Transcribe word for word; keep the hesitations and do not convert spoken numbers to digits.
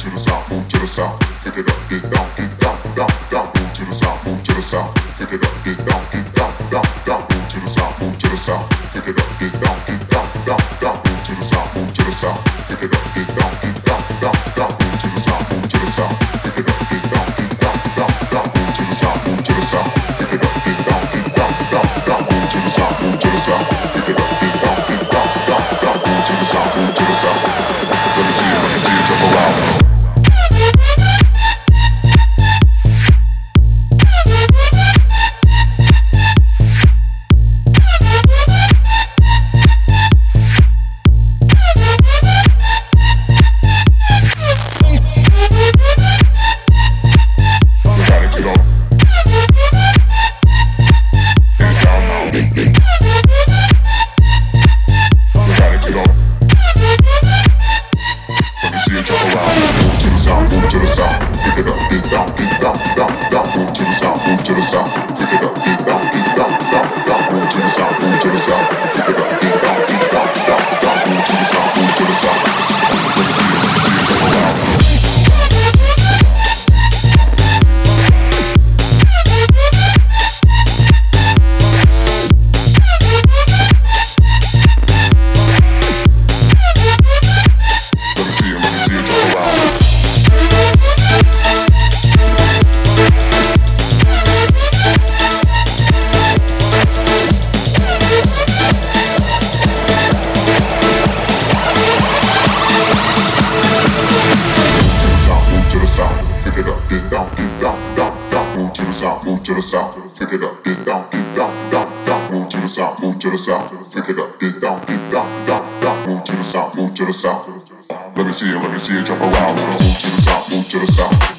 move to the south, pick it up, get down, get down, down, down, move to the south, move to the south, pick it up, get down, get down, down, down, move to the south, move to the south. Let me see it, let me see it jump around. Move to the south, move to the south.